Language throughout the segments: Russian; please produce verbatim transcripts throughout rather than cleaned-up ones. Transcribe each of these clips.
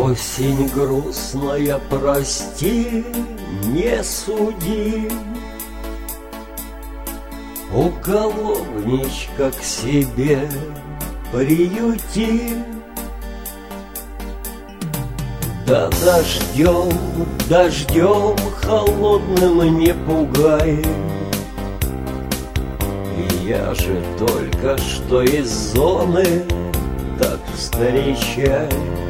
Осень грустная, прости, не суди, уголовничка к себе приюти. Да дождем, дождем холодным не пугай, я же только что из зоны, так встречай.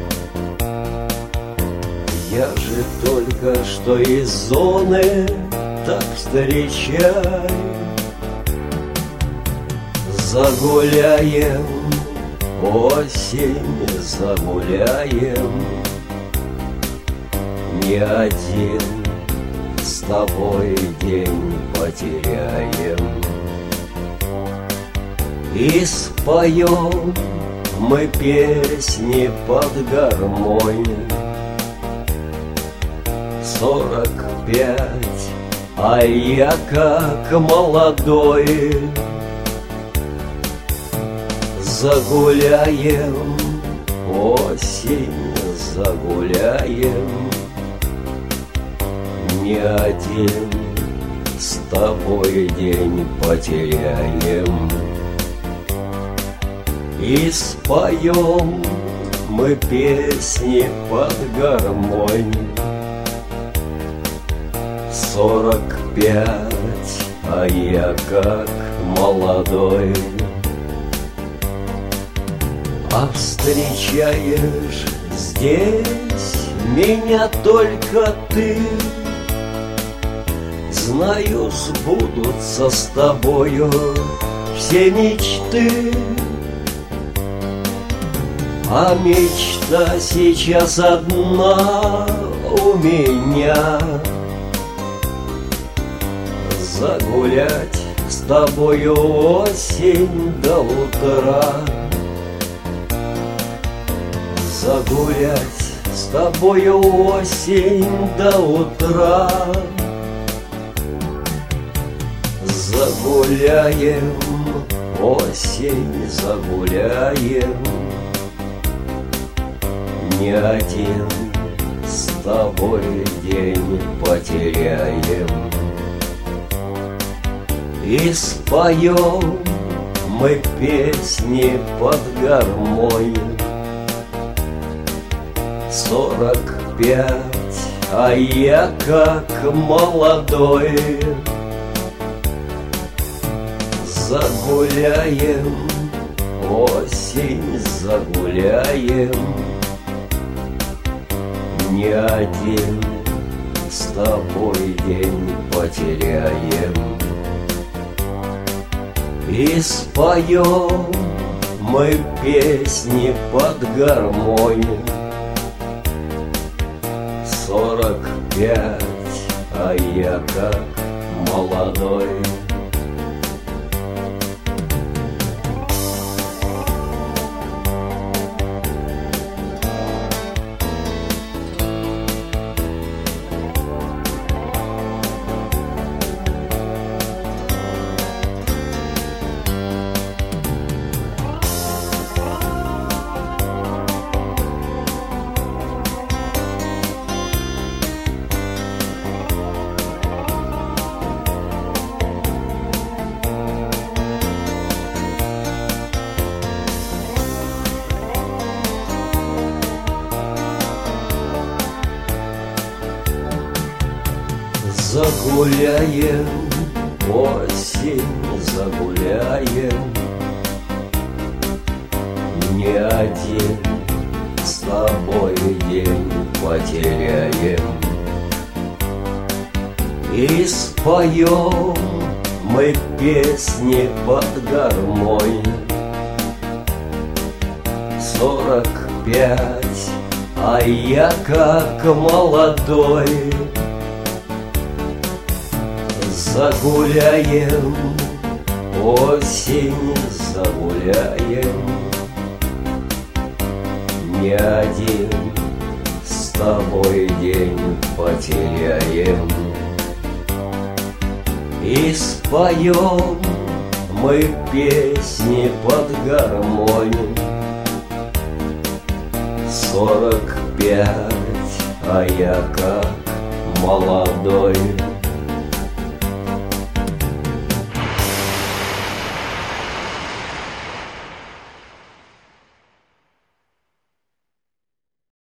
Я же только что из зоны, так встречай. Загуляем, осень, загуляем, не один с тобой день потеряем. И споем мы песни под гармонь. Сорок пять, а я как молодой. Загуляем, осень, загуляем, не один с тобой день потеряем. И споем мы песни под гармонь. Сорок пять, а я как молодой. А встречаешь здесь меня только ты. Знаю, сбудутся с тобою все мечты. А мечта сейчас одна у меня: загулять с тобою осень до утра. Загулять с тобою осень до утра. Загуляем, осень, загуляем, не один с тобой день потеряем. И споем мы песни под гармонь. Сорок пять, а я как молодой. Загуляем, осень, загуляем, не один с тобой день потеряем. И споем мы песни под гармонь. Сорок пять, а я как молодой. Загуляем, осень, загуляем, не один с тобой день потеряем. И споем мы песни под гармонь. Сорок пять, а я как молодой. Загуляем, осень, загуляем, не один с тобой день потеряем. И споем мы песни под гармонь. Сорок опять, а я как молодой.